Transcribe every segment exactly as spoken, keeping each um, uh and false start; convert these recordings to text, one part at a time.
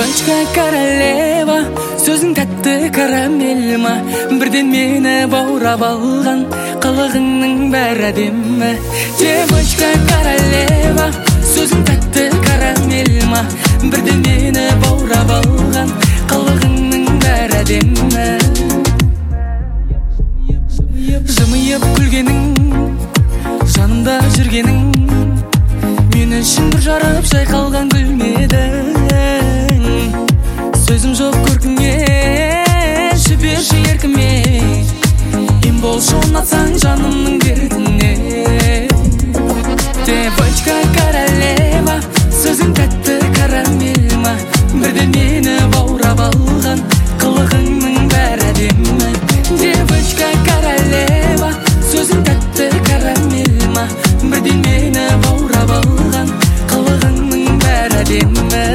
Девочка королева, сөзің тәтті карамель ма, бірден мені баурап алған, қылығыңның бәрі әдемі. Девочка королева, сөзің тәтті карамель ма, бірден мені баурап алған, қылығыңның бәрі әдемі. Жымиып күлгенің, жанымда жүргенің, мен үшін бір жарып жайқалған гүлмедің. Сөзім жоқ көркіңе, жіберші еркіме, ем болшы ұнатсаң жанымның дертіне. Девочка королева, сөзің тәтті карамель ма, бірден мені баурап алған, қылығыңның бәрі әдемі. Девочка королева, сөзің тәтті карамель ма, бірден мені баурап алған, қылығыңның бәрі әдемі.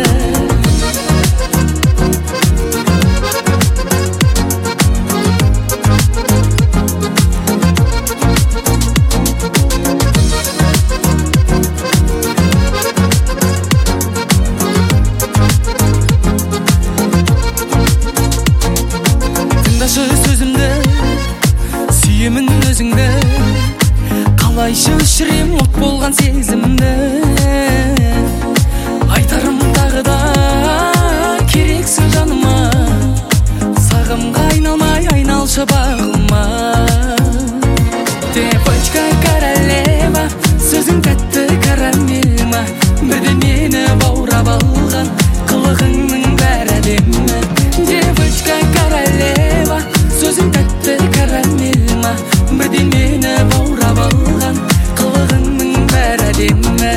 Сөзімді, сүйемін өзіңді, қалайша өшірем от болған сезімді. Айтарым тағы да керексің жаныма, сағымға айналмай айналшы бағыма. Девочка королева, сөзің тәтті карамель ма, бірден мені баурап алған, қылығыңның бәрі әдемі. Девочка королева, сөзің тәтті карамель ма, бірден мені баурап алған, қылығыңның бәрі әдемі.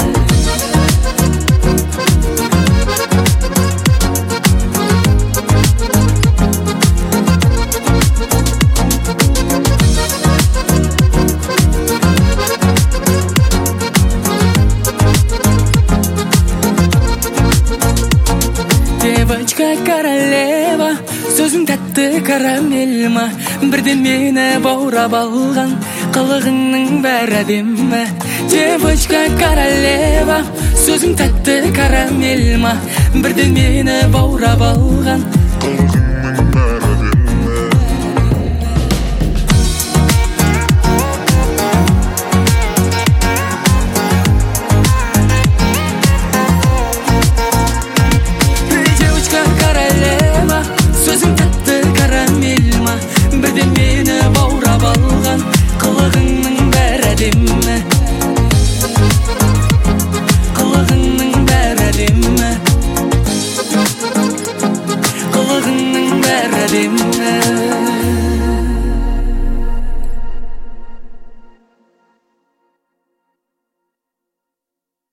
Девочка королева, сөзің тәтті карамель ма, бірден мені баурап алған, қылығыңның бәрі әдемі. Девочка королева, сөзің тәтті карамель ма, бірден мені баурап алған, қылығыңның бәрі әдемі. Сөзің тәтті карамель ма, бірден мені баурап алған, қылығыңның бәрі әдемі. Қылығыңның бәрі әдемі. Қылығыңның бәрі әдемі.